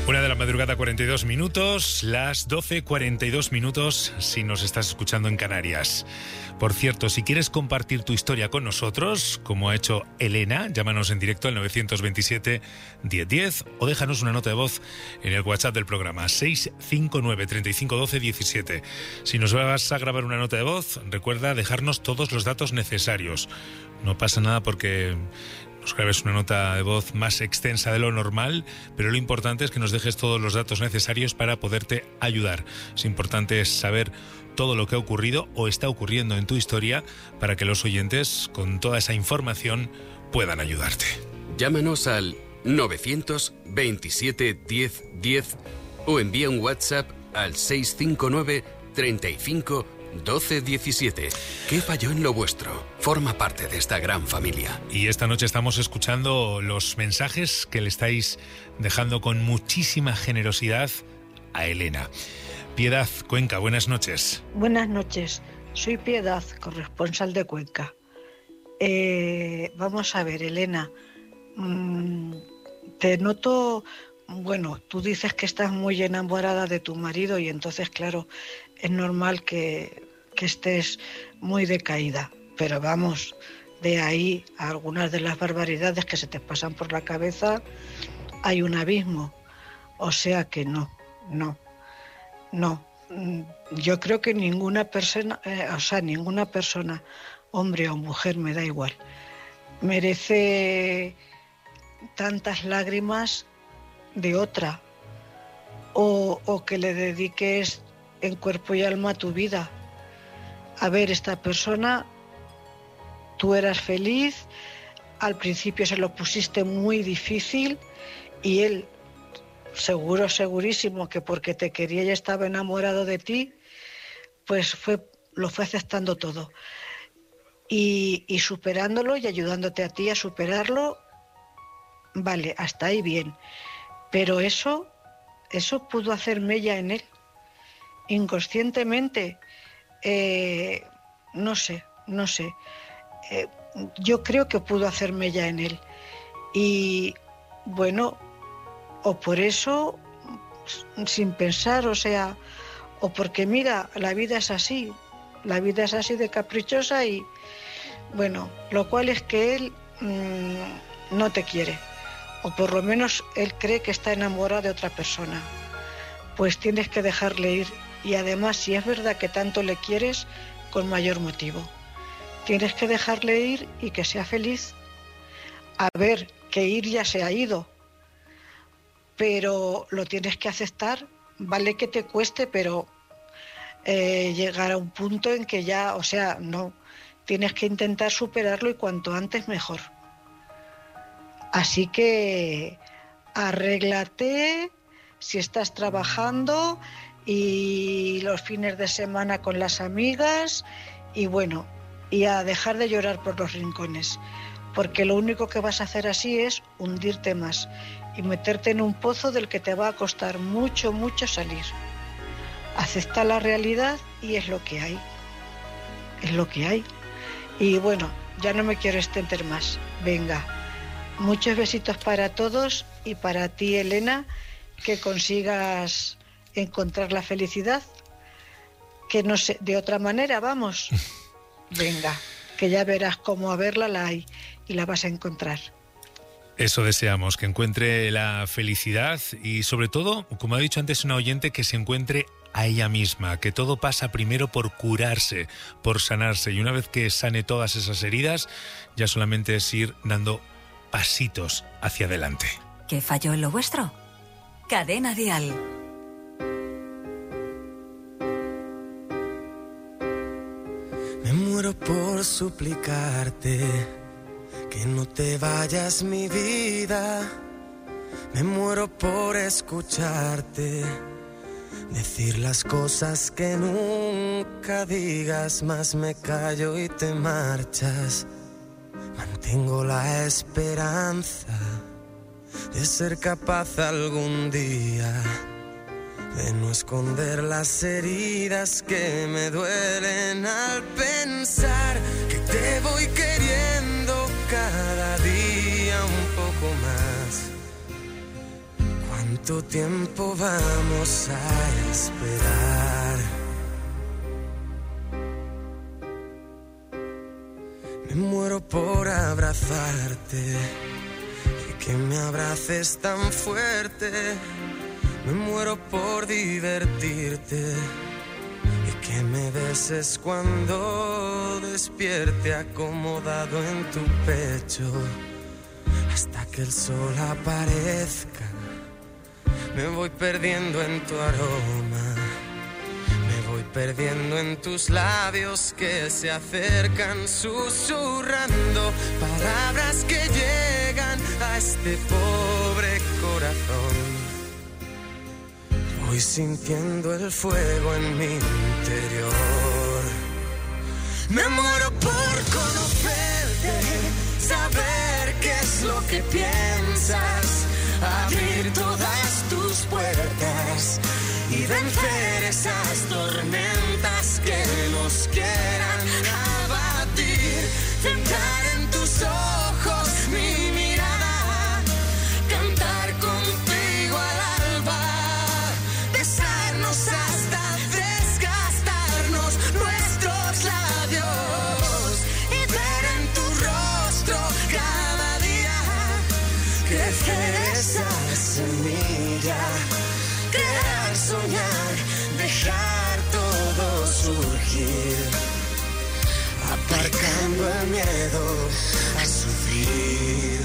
C: Una de la madrugada, 42 minutos, las 12:42 minutos si nos estás escuchando en Canarias. Por cierto, si quieres compartir tu historia con nosotros, como ha hecho Elena, llámanos en directo al 927 1010 o déjanos una nota de voz en el WhatsApp del programa 659 35 12 17. Si nos vas a grabar una nota de voz, recuerda dejarnos todos los datos necesarios. No pasa nada porque nos grabes una nota de voz más extensa de lo normal, pero lo importante es que nos dejes todos los datos necesarios para poderte ayudar. Es importante saber todo lo que ha ocurrido o está ocurriendo en tu historia para que los oyentes, con toda esa información, puedan ayudarte.
A: Llámanos al 927 10 10 o envía un WhatsApp al 659 35 12 17. ¿Qué falló en lo vuestro? Forma parte de esta gran familia.
C: Y esta noche estamos escuchando los mensajes que le estáis dejando con muchísima generosidad a Elena. Piedad, Cuenca, buenas noches.
Q: Buenas noches, soy Piedad, corresponsal de Cuenca. Vamos a ver, Elena, te noto, bueno, tú dices que estás muy enamorada de tu marido y entonces, claro, es normal que estés muy decaída, pero vamos, de ahí a algunas de las barbaridades que se te pasan por la cabeza, hay un abismo, o sea que no. Yo creo que ninguna persona, hombre o mujer, me da igual, merece tantas lágrimas de otra, o que le dediques en cuerpo y alma tu vida. A ver, esta persona, tú eras feliz, al principio se lo pusiste muy difícil y él, segurísimo que porque te quería y estaba enamorado de ti, pues lo fue aceptando todo. Y superándolo y ayudándote a ti a superarlo, vale, hasta ahí bien. Pero eso pudo hacer mella en él. Inconscientemente, no sé. Yo creo que pudo hacer mella en él. Y bueno, o por eso, sin pensar, o sea, o porque mira, la vida es así de caprichosa y bueno, lo cual es que él no te quiere, o por lo menos él cree que está enamorado de otra persona. Pues tienes que dejarle ir, y además si es verdad que tanto le quieres, con mayor motivo. Tienes que dejarle ir y que sea feliz. A ver, que ir ya se ha ido, pero lo tienes que aceptar, vale que te cueste, pero llegar a un punto en que ya, o sea, no, tienes que intentar superarlo y cuanto antes mejor. Así que arréglate si estás trabajando y los fines de semana con las amigas y bueno, y a dejar de llorar por los rincones, porque lo único que vas a hacer así es hundirte más y meterte en un pozo del que te va a costar mucho salir. Acepta la realidad y es lo que hay. Y bueno, ya no me quiero extender más. Venga, muchos besitos para todos y para ti, Elena, que consigas encontrar la felicidad, que no sé, de otra manera, vamos. Venga, que ya verás cómo a verla la hay y la vas a encontrar.
C: Eso deseamos, que encuentre la felicidad y sobre todo, como ha dicho antes una oyente, que se encuentre a ella misma, que todo pasa primero por curarse, por sanarse, y una vez que sane todas esas heridas, ya solamente es ir dando pasitos hacia adelante.
B: ¿Qué falló en lo vuestro? Cadena Dial.
H: Me muero por suplicarte que no te vayas, mi vida. Me muero por escucharte decir las cosas que nunca digas, más me callo y te marchas. Mantengo la esperanza de ser capaz algún día de no esconder las heridas que me duelen al pensar que te voy queriendo cada día un poco más. ¿Cuánto tiempo vamos a esperar? Me muero por abrazarte y que me abraces tan fuerte. Me muero por divertirte y que me beses cuando despierte acomodado en tu pecho hasta que el sol aparezca. Me voy perdiendo en tu aroma, me voy perdiendo en tus labios que se acercan susurrando palabras que llegan a este pobre corazón. Voy sintiendo el fuego en mi interior. Me muero por conocerte, saber qué es lo que piensas, abrir todas tus puertas y vencer esas tormentas que nos quieran abatir. Centrar en tus ojos mi mirada, cantar contigo al alba, besarnos hasta desgastarnos nuestros labios y ver en tu rostro cada día crecer esa semilla, crear, soñar, dejar todo surgir, aparcando el miedo a sufrir.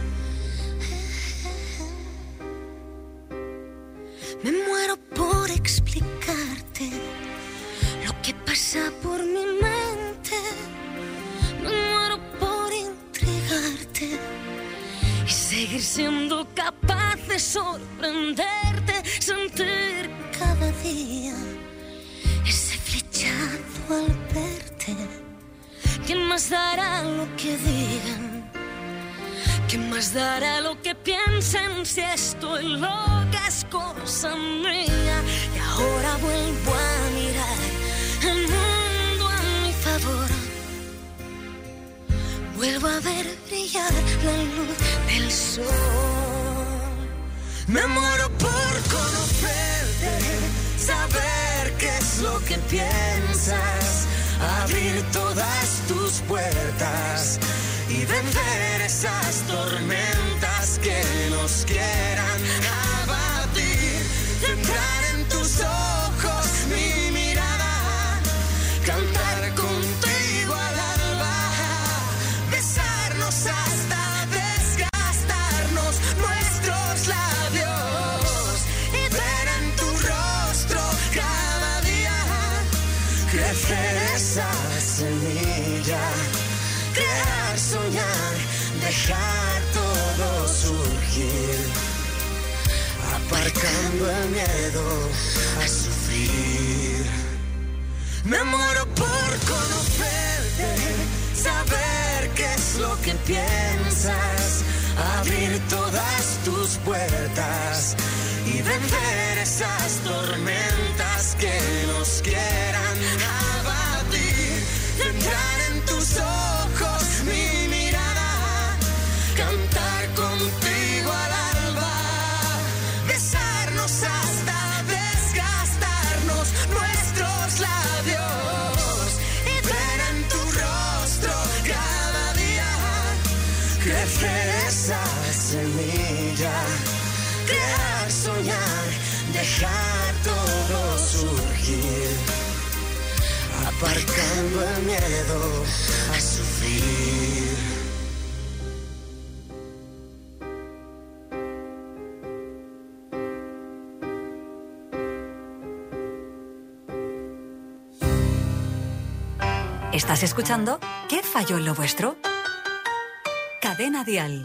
L: Me muero por explicarte lo que pasa por mi mente. Me muero por intrigarte y seguir siendo capaz de sorprenderte, sentir cada día ese flechazo al verte. ¿Quién más dará lo que digan? ¿Quién más dará lo que piensen si estoy loca es cosa mía? Y ahora vuelvo a mirar el mundo a mi favor. Vuelvo a ver brillar la luz del sol.
H: Me muero por conocerte, saber qué es lo que piensas, abrir todas tus puertas y vencer esas tormentas que nos quieran abatir. Centrar en tus ojos mi mirada, cantar contigo al alba, besarnos hasta desgastarnos nuestros labios y ver en tu rostro cada día crecer esa semilla, crear, soñar, dejar todo surgir, aparcando el miedo a sufrir. Me muero por conocerte, saber qué es lo que piensas, abrir todas tus puertas y vencer esas tormentas que nos quieran abatir. Centrar en tus ojos mi mirada, cantar contigo al alba, besarnos hasta desgastarnos nuestros labios y ver en tu rostro cada día crecer esa semilla, crear, soñar, dejar todo surgir, aparcando el miedo a sufrir.
B: ¿Estás escuchando? ¿Qué falló en lo vuestro? Cadena Dial.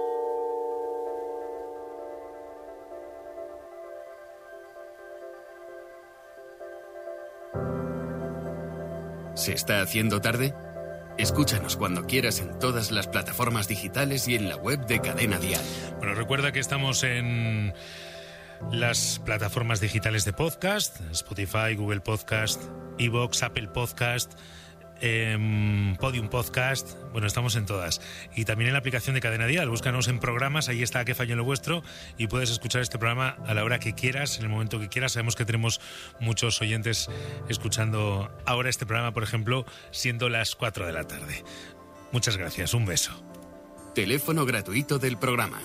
A: ¿Se está haciendo tarde? Escúchanos cuando quieras en todas las plataformas digitales y en la web de Cadena Dial.
C: Bueno, recuerda que estamos en las plataformas digitales de podcast, Spotify, Google Podcast, iVoox, Apple Podcast, Podium Podcast, bueno, estamos en todas. Y también en la aplicación de Cadena Dial. Búscanos en programas, ahí está ¿Qué fallo en lo vuestro? Y puedes escuchar este programa a la hora que quieras, en el momento que quieras. Sabemos que tenemos muchos oyentes escuchando ahora este programa, por ejemplo, siendo las 4 de la tarde. Muchas gracias, un beso.
A: Teléfono gratuito del programa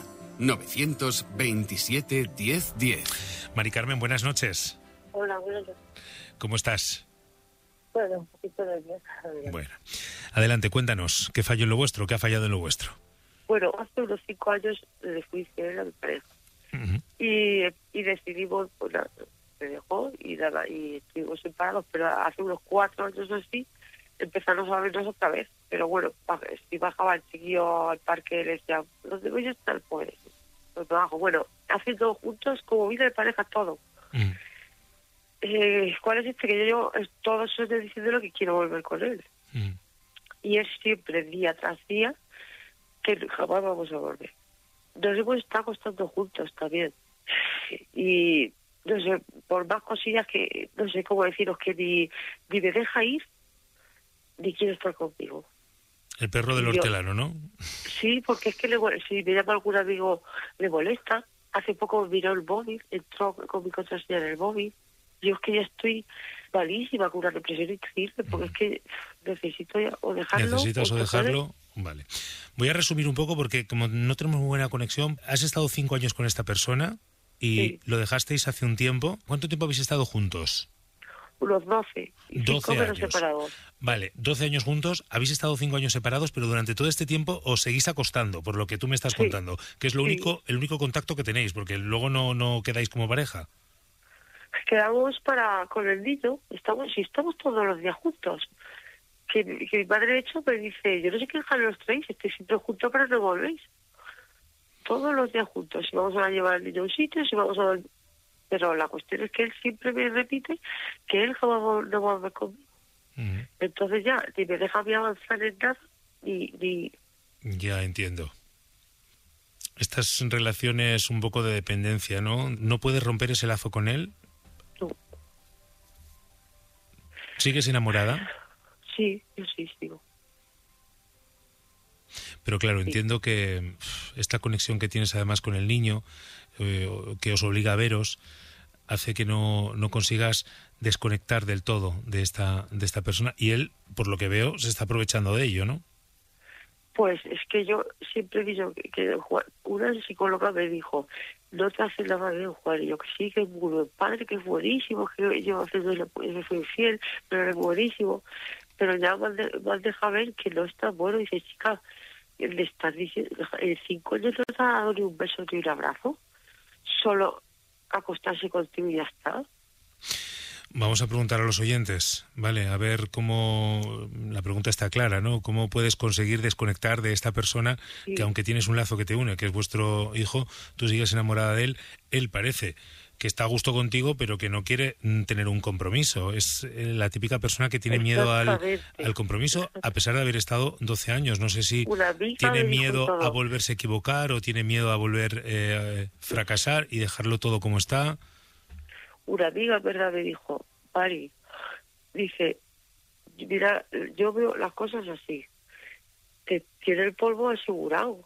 A: 927 1010.
C: Mari Carmen, buenas noches.
R: Hola, buenas noches.
C: ¿Cómo estás?
R: Bueno, un poquito nerviosa.
C: Bueno, adelante, cuéntanos, ¿qué falló en lo vuestro? ¿Qué ha fallado en lo vuestro?
R: Bueno, hace unos 5 años le fui fiel a mi pareja. Y decidimos, pues nada, me dejó y nada, y estuvimos separados, pero hace unos 4 años o así empezamos a vernos otra vez. Pero bueno, si bajaba el chiquillo al parque, le decía, ¿dónde voy a estar? Pues bajo. Bueno, haciendo juntos como vida de pareja todo. ¿Cuál es este? Que yo todo eso estoy diciendo lo que quiero volver con él. Y es siempre, día tras día, que jamás vamos a volver. Nos hemos estado acostando juntos también. Y, no sé, por más cosillas que, no sé cómo deciros, que ni me deja ir, ni quiere estar conmigo.
C: El perro del hortelano, ¿no?
R: Sí, porque es que si me llama algún amigo, le molesta. Hace poco me miró el móvil, entró con mi contraseña en el móvil. Yo es que ya estoy malísima, con una depresión increíble, porque es que necesito o dejarlo.
C: ¿Necesitas o dejarlo? Vale. Voy a resumir un poco porque como no tenemos muy buena conexión, has estado 5 años con esta persona y lo dejasteis hace un tiempo. ¿Cuánto tiempo habéis estado juntos?
R: Unos 12.
C: 12 años.
R: Separados.
C: Vale, 12 años juntos, habéis estado 5 años separados, pero durante todo este tiempo os seguís acostando, por lo que tú me estás contando, que es lo único, el único contacto que tenéis, porque luego no quedáis como pareja.
R: Quedamos con el niño, estamos todos los días juntos. Que mi madre, de hecho, me dice, yo no sé qué los traéis, estoy siempre juntos, pero no volvéis. Todos los días juntos, si vamos a llevar al niño a un sitio, si vamos a... Pero la cuestión es que él siempre me repite que él jamás no va a volver conmigo. Entonces ya, ni me deja a mí avanzar en nada, ni...
C: Ya entiendo. Estas relaciones un poco de dependencia, ¿no? ¿No puedes romper ese lazo con él?
R: No.
C: ¿Sigues enamorada?
R: Sí, yo sí sigo.
C: Pero claro, entiendo que esta conexión que tienes además con el niño, que os obliga a veros, hace que no consigas desconectar del todo de esta persona. Y él, por lo que veo, se está aprovechando de ello, ¿no?
R: Pues es que yo siempre he dicho que una psicóloga me dijo, no te hace nada bien, Juan. Y yo que sí, que es muy buen padre, que es buenísimo, que yo a veces le soy fiel, pero es buenísimo. Pero ya me han dejado ver que no está bueno. Dice, chica, le estás diciendo, en 5 años no te ha dado ni un beso ni un abrazo, solo acostarse contigo y ya está.
C: Vamos a preguntar a los oyentes, ¿vale? A ver cómo... La pregunta está clara, ¿no? ¿Cómo puedes conseguir desconectar de esta persona que aunque tienes un lazo que te une, que es vuestro hijo, tú sigues enamorada de él, él parece que está a gusto contigo, pero que no quiere tener un compromiso. Es la típica persona que tiene miedo al compromiso, a pesar de haber estado 12 años. No sé si tiene miedo a volverse a equivocar o tiene miedo a volver a fracasar y dejarlo todo como está.
R: Una amiga, ¿verdad?, me dijo, Mari, dice, mira, yo veo las cosas así, te tiene el polvo asegurado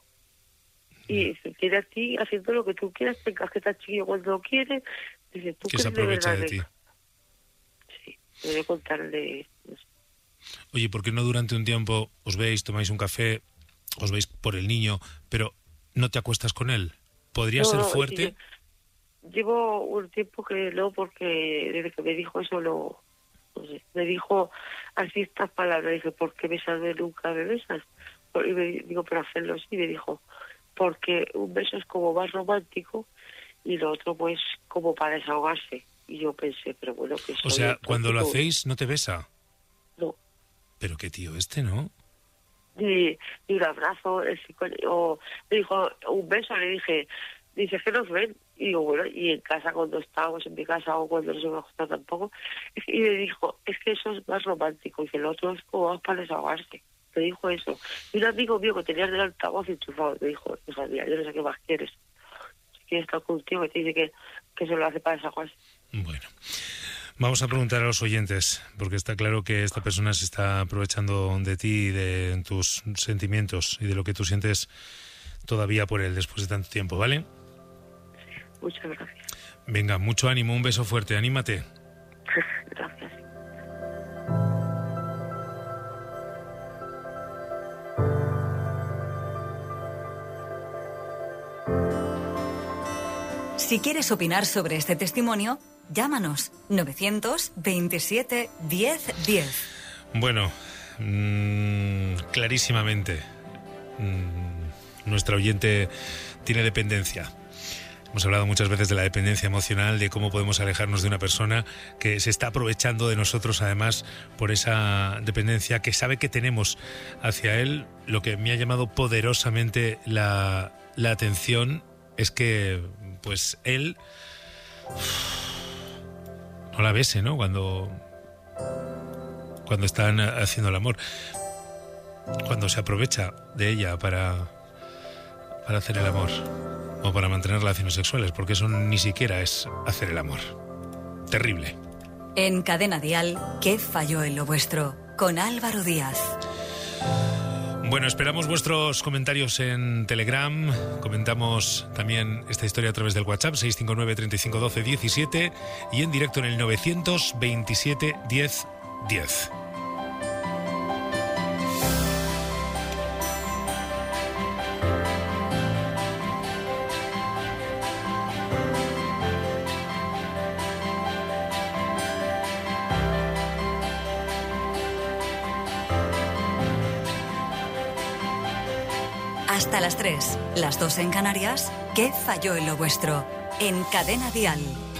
R: y se tiene a ti haciendo lo que tú quieras, te encasquetas chiquillo cuando lo quieres, dice, tú
C: que se aprovecha de ti.
R: Sí, me voy a contarle. No sé.
C: Oye, ¿por qué no durante un tiempo os veis, tomáis un café, os veis por el niño, pero no te acuestas con él? ¿Podría ser fuerte?
R: Llevo un tiempo que no, porque desde que me dijo eso no sé, me dijo así estas palabras, dije, ¿por qué besarme nunca me besas? Y me digo, pero hacerlo así, me dijo, porque un beso es como más romántico y lo otro pues como para desahogarse. Y yo pensé, pero bueno, que
C: o sea, cuando lo hacéis no te besa.
R: No.
C: Pero qué tío ¿no?
R: Ni un abrazo, o me dijo un beso, le dije, dice que nos ven. Y digo, bueno, y en casa cuando estábamos, en mi casa o cuando no se me ha gustado tampoco. Y me dijo, es que eso es más romántico. Y que el otro es como más para desahogarse. Me dijo eso. Y un amigo mío que tenía el altavoz enchufado me dijo, hija mía, yo no sé qué más quieres. Si quieres estar contigo, que te dice que se lo hace para desahogarse.
C: Bueno. Vamos a preguntar a los oyentes, porque está claro que esta persona se está aprovechando de ti y de tus sentimientos y de lo que tú sientes todavía por él después de tanto tiempo, ¿vale?
R: Muchas gracias.
C: Venga, mucho ánimo, un beso fuerte, anímate.
R: Gracias.
B: Si quieres opinar sobre este testimonio, llámanos 927 10 10.
C: Bueno, clarísimamente, nuestra oyente tiene dependencia. Hemos hablado muchas veces de la dependencia emocional, de cómo podemos alejarnos de una persona que se está aprovechando de nosotros, además, por esa dependencia que sabe que tenemos hacia él. Lo que me ha llamado poderosamente la atención es que, pues, él no la bese, ¿no? Cuando están haciendo el amor. Cuando se aprovecha de ella para hacer el amor. O para mantener relaciones sexuales, porque eso ni siquiera es hacer el amor. Terrible.
B: En Cadena Dial, ¿qué falló en lo vuestro? Con Álvaro Díaz.
C: Bueno, esperamos vuestros comentarios en Telegram. Comentamos también esta historia a través del WhatsApp 659 35 12 17 y en directo en el 927 10 10.
B: Hasta las 3, las 2 en Canarias, ¿qué falló en lo vuestro? En Cadena Dial.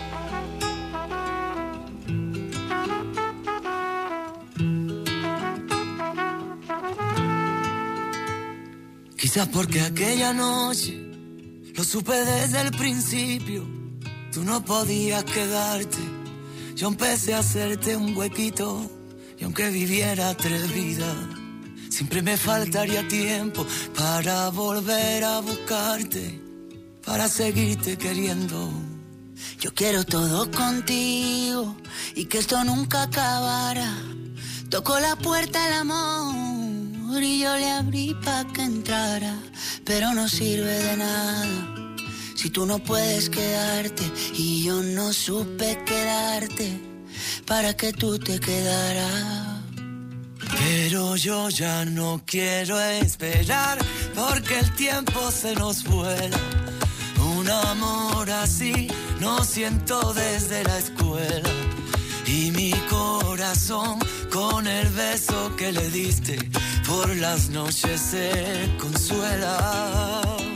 H: Quizás porque aquella noche lo supe desde el principio. Tú no podías quedarte. Yo empecé a hacerte un huequito. Y aunque viviera 3 vidas, siempre me faltaría tiempo para volver a buscarte, para seguirte queriendo. Yo quiero todo contigo y que esto nunca acabara. Tocó la puerta el amor y yo le abrí pa' que entrara, pero no sirve de nada si tú no puedes quedarte y yo no supe quedarte para que tú te quedaras. Pero yo ya no quiero esperar porque el tiempo se nos vuela. Un amor así no siento desde la escuela. Y mi corazón con el beso que le diste por las noches se consuela.